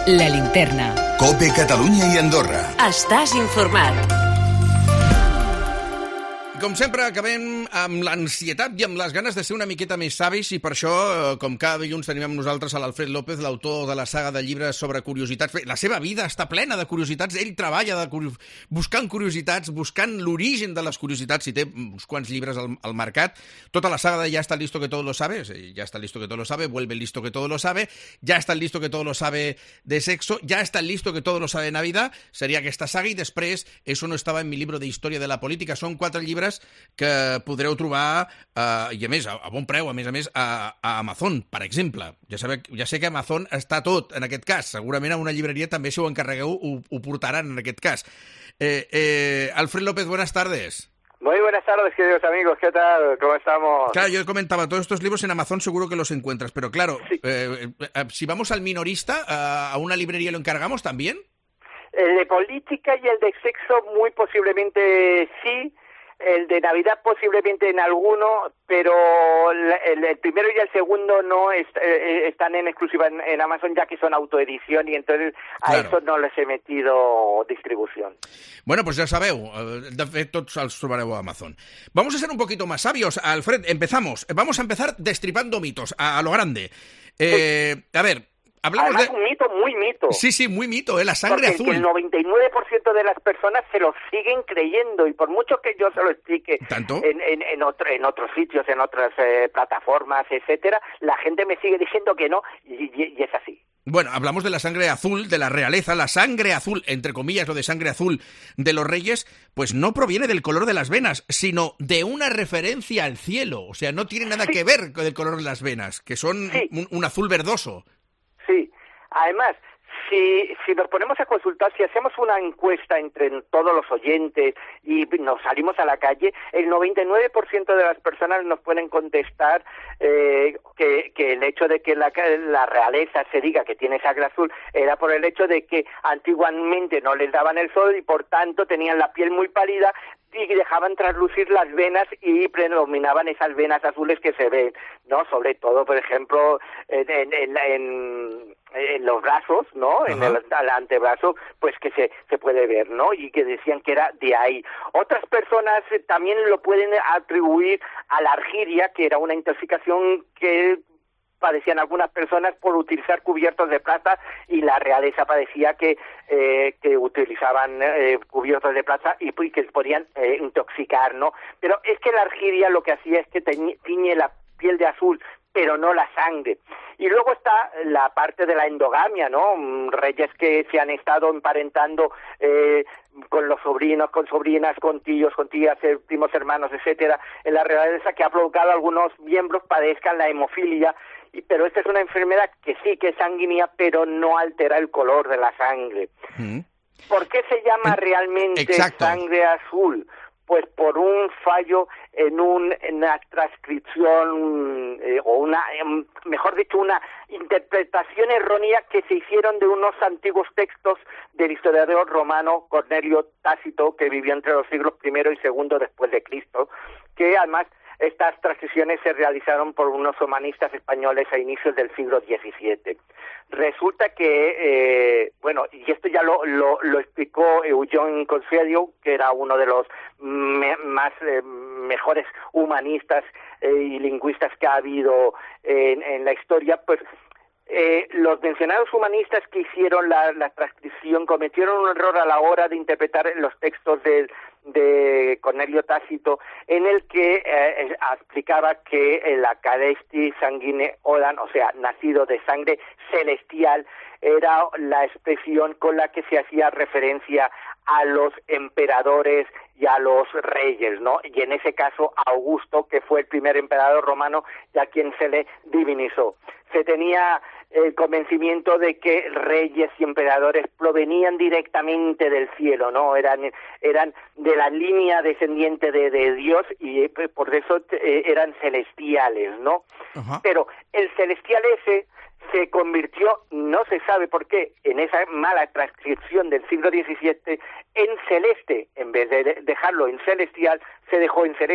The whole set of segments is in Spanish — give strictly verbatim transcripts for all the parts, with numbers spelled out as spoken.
La Linterna. COPE Catalunya i Andorra. Estàs informat. Com sempre, acabem amb l'ansietat i amb les ganes de ser una miqueta més savis i per això, com cada dilluns, tenim amb nosaltres a l'Alfred López, l'autor de la saga de llibres sobre curiositats. La seva vida està plena de curiositats. Ell treballa de curi... buscant curiositats, buscant l'origen de les curiositats, i té uns quants llibres al, al mercat. Tota la saga de Ja está listo que todo lo sabe, Ja está listo que todo lo sabe, Vuelve listo que todo lo sabe, Ja está listo que todo lo sabe de sexo, Ja está listo que todo lo sabe de Navidad, seria aquesta saga, i després Eso no estaba en mi libro de història de la política. Són quatre llibres que podreu trobar, eh, i a més, a, a bon preu, a més a més, a, a Amazon, per exemple. Ja, sabe, ja sé que Amazon està tot, en aquest cas. Segurament a una llibreria també, si ho encarregueu, ho, ho portaran, en aquest cas. Eh, eh, Alfred López, buenas tardes. Muy buenas tardes, queridos amigos, ¿qué tal? ¿Cómo estamos? Claro, yo comentaba, todos estos libros en Amazon seguro que los encuentras, pero claro, sí. eh, eh, si vamos al minorista, eh, ¿a una librería lo encargamos también? El de política y el de sexo muy posiblemente sí. El de Navidad posiblemente en alguno, pero el, el primero y el segundo no est, eh, están en exclusiva en, en Amazon, ya que son autoedición, y entonces a claro. Eso no les he metido distribución. Bueno, pues ya sabeu, de fet tots els trobareu a Amazon. Vamos a ser un poquito más sabios, Alfred, empezamos. Vamos a empezar destripando mitos, a, a lo grande. Eh, sí. A ver... Hablamos Además, de... un mito muy mito. Sí, sí, muy mito, ¿eh? La sangre Porque azul. el noventa y nueve por ciento de las personas se lo siguen creyendo, y por mucho que yo se lo explique ¿Tanto? en, en, en, otro, en otros sitios, en otras eh, plataformas, etcétera, la gente me sigue diciendo que no, y, y, y es así. Bueno, hablamos de la sangre azul, de la realeza. La sangre azul, entre comillas, lo de sangre azul de los reyes, pues no proviene del color de las venas, sino de una referencia al cielo. O sea, no tiene nada sí. que ver con el color de las venas, que son sí. un, un azul verdoso. Sí, además, si, si nos ponemos a consultar, si hacemos una encuesta entre todos los oyentes y nos salimos a la calle, el noventa y nueve por ciento de las personas nos pueden contestar eh, que, que el hecho de que la, la realeza se diga que tiene sangre azul era por el hecho de que antiguamente no les daban el sol y por tanto tenían la piel muy pálida y dejaban traslucir las venas y predominaban esas venas azules que se ven, ¿no? Sobre todo, por ejemplo, en, en, en, en los brazos, ¿no? Ajá. En el, el antebrazo, pues que se, se puede ver, ¿no? Y que decían que era de ahí. Otras personas también lo pueden atribuir a la argiria, que era una intoxicación que padecían algunas personas por utilizar cubiertos de plata, y la realeza padecía que eh, que utilizaban eh, cubiertos de plata y, y que podían eh, intoxicar, ¿no? Pero es que la argiria lo que hacía es que teñe, tiñe la piel de azul, pero no la sangre. Y luego está la parte de la endogamia, ¿no? Reyes que se han estado emparentando eh, con los sobrinos, con sobrinas, con tíos, con tías, eh, primos hermanos, etcétera, en la realeza, que ha provocado a algunos miembros padezcan la hemofilia. Pero esta es una enfermedad que sí que es sanguínea, pero no altera el color de la sangre. Mm. ¿Por qué se llama realmente Exacto. sangre azul? Pues por un fallo en, un, en una transcripción, eh, o una, eh, mejor dicho, una interpretación errónea que se hicieron de unos antiguos textos del historiador romano Cornelio Tácito, que vivió entre los siglos primero y segundo después de Cristo, que además estas transcripciones se realizaron por unos humanistas españoles a inicios del siglo diecisiete. Resulta que, eh, bueno, y esto ya lo, lo, lo explicó Eugene Concedio, que era uno de los me, más eh, mejores humanistas eh, y lingüistas que ha habido en, en la historia, pues Eh, los mencionados humanistas que hicieron la, la transcripción cometieron un error a la hora de interpretar los textos de, de Cornelio Tácito, en el que eh, explicaba que el Acadesti sanguine odam, o sea, nacido de sangre celestial, era la expresión con la que se hacía referencia a los emperadores y a los reyes, ¿no? Y en ese caso a Augusto, que fue el primer emperador romano y a quien se le divinizó. Se tenía el convencimiento de que reyes y emperadores provenían directamente del cielo, ¿no? Eran eran de la línea descendiente de, de Dios, y por eso eh, eran celestiales, ¿no? Uh-huh. Pero el celestial ese se convirtió, no se sabe por qué, en esa mala transcripción del siglo diecisiete, en celeste. En vez de dejarlo en celestial, se dejó en celeste.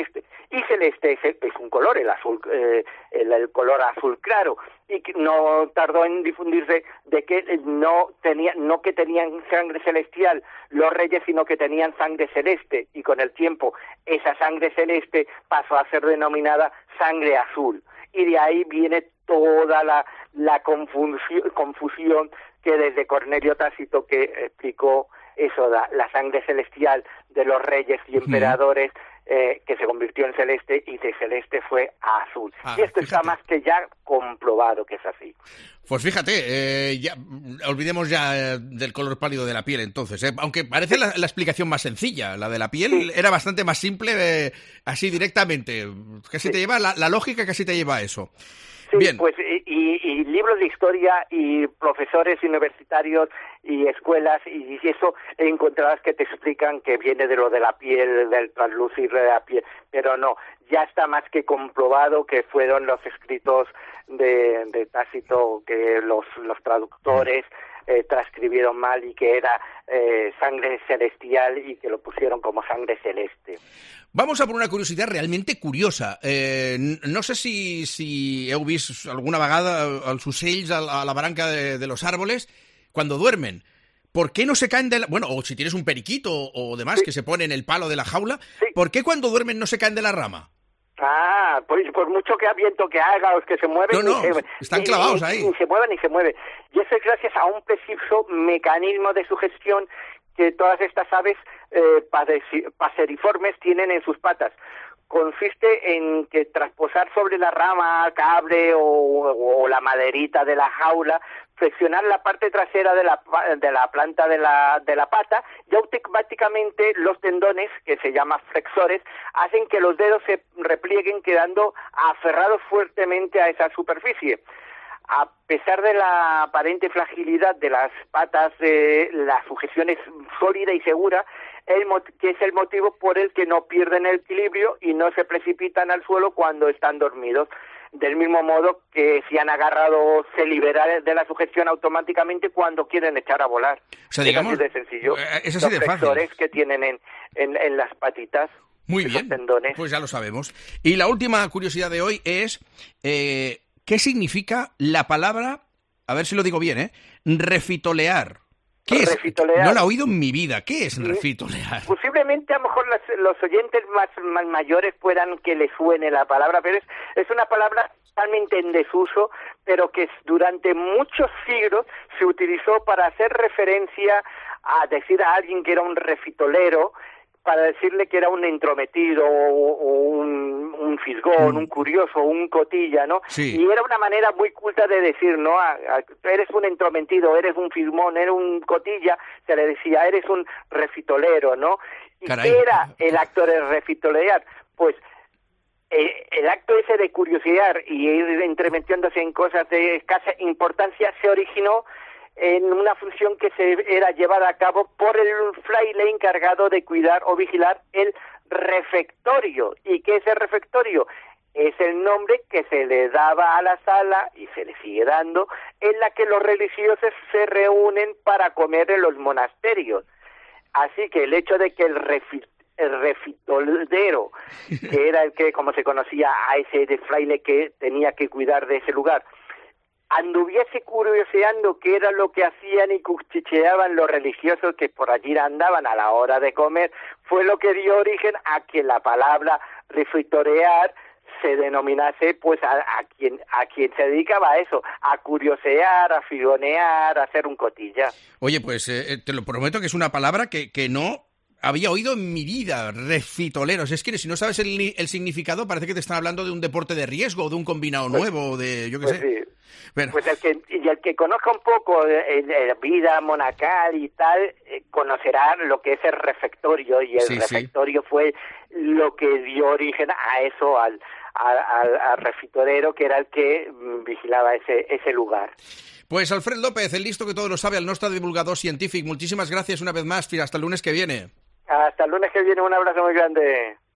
y celeste es, es un color, el azul, eh, el, el color azul claro, y que no tardó en difundirse de que no tenía, no que tenían sangre celestial los reyes, sino que tenían sangre celeste, y con el tiempo esa sangre celeste pasó a ser denominada sangre azul, y de ahí viene toda la, la confusión, confusión que desde Cornelio Tácito, que explicó eso, la, la sangre celestial de los reyes y emperadores, eh, que se convirtió en celeste, y de celeste fue a azul. Ah, y esto fíjate. está más que ya comprobado que es así. Pues fíjate, eh, ya, olvidemos ya eh, del color pálido de la piel entonces, ¿eh? Aunque parece la, la explicación más sencilla, la de la piel Sí. era bastante más simple, eh, así directamente, casi Sí. te lleva, la, la lógica casi te lleva a eso. Sí, Bien. pues y, y, y libros de historia y profesores universitarios y escuelas y eso encontrarás que te explican que viene de lo de la piel, del translúcido de la piel, pero no, ya está más que comprobado que fueron los escritos de, de Tácito, que los, los traductores eh, transcribieron mal y que era eh, sangre celestial y que lo pusieron como sangre celeste. Vamos a por una curiositat realmente curiosa. Eh, no sé si, si heu vist alguna vegada els ocells a la, a la branca de, de los árboles cuando duermen. ¿Por qué no se caen de la... Bueno, o si tienes un periquito o, o demás Sí. que se pone en el palo de la jaula, Sí. ¿por qué cuando duermen no se caen de la rama? Ah, pues por mucho que viento que haga o que se mueven, No, no, ni se, están ni- clavados ni- ahí. Ni se mueven ni se mueven. Y eso es gracias a un preciso mecanismo de sugestión que todas estas aves eh, padeci- paseriformes tienen en sus patas. Consiste en que tras posar sobre la rama, cable o, o la maderita de la jaula, flexionar la parte trasera de la, pa- de la planta de la, de la pata, y automáticamente los tendones, que se llaman flexores, hacen que los dedos se replieguen quedando aferrados fuertemente a esa superficie. A pesar de la aparente fragilidad de las patas, eh, la sujeción es sólida y segura, el mot- que es el motivo por el que no pierden el equilibrio y no se precipitan al suelo cuando están dormidos. Del mismo modo que si han agarrado, se libera de la sujeción automáticamente cuando quieren echar a volar. O sea, Es digamos, así de sencillo. eh, es así Los de fácil. flexores que tienen en, en, en las patitas. Muy esos bien, tendones. pues ya lo sabemos. Y la última curiosidad de hoy es, eh, ¿qué significa la palabra, a ver si lo digo bien, ¿eh? Refitolear. ¿Qué es? Refitolear. No la he oído en mi vida. ¿Qué es refitolear? Posiblemente a lo mejor las- los oyentes más, más mayores puedan que les suene la palabra, pero es, es una palabra totalmente en desuso, pero que es- durante muchos siglos se utilizó para hacer referencia a decir a alguien que era un refitolero, para decirle que era un entrometido o, o un, un fisgón, Mm. un curioso, un cotilla, ¿no? Sí. Y era una manera muy culta de decir, ¿no? A- a- eres un entrometido, eres un fisgón, eres un cotilla, se le decía, eres un refitolero, ¿no? ¿Y Caray. qué era el acto de refitolear? Pues eh, el acto ese de curiosidad y ir entremetiéndose en cosas de escasa importancia se originó en una función que se era llevada a cabo por el fraile encargado de cuidar o vigilar el refectorio. ¿Y qué es el refectorio? Es el nombre que se le daba a la sala, y se le sigue dando, en la que los religiosos se reúnen para comer en los monasterios. Así que el hecho de que el refi- el refitoldero, que era el que, como se conocía a ese de fraile que tenía que cuidar de ese lugar, anduviese curioseando qué era lo que hacían y cuchicheaban los religiosos que por allí andaban a la hora de comer, fue lo que dio origen a que la palabra refitorear se denominase pues a, a quien a quien se dedicaba a eso, a curiosear, a figonear, a hacer un cotilla. Oye, pues eh, te lo prometo que es una palabra que, que no había oído en mi vida, refitoleros. Es que si no sabes el, el significado, parece que te están hablando de un deporte de riesgo, o de un combinado nuevo, de yo qué Pues sé. sí. Bueno, Pues el que, y el que conozca un poco de, de la vida monacal y tal, eh, conocerá lo que es el refectorio, y el Sí, sí. refectorio fue lo que dio origen a eso, al, al, al, al refitorero, que era el que mm, vigilaba ese, ese lugar. pues Alfred López, el listo que todo lo sabe, el nostre divulgador científic, muchísimas gracias una vez más, fins hasta el lunes que viene. Hasta el lunes que viene, un abrazo muy grande.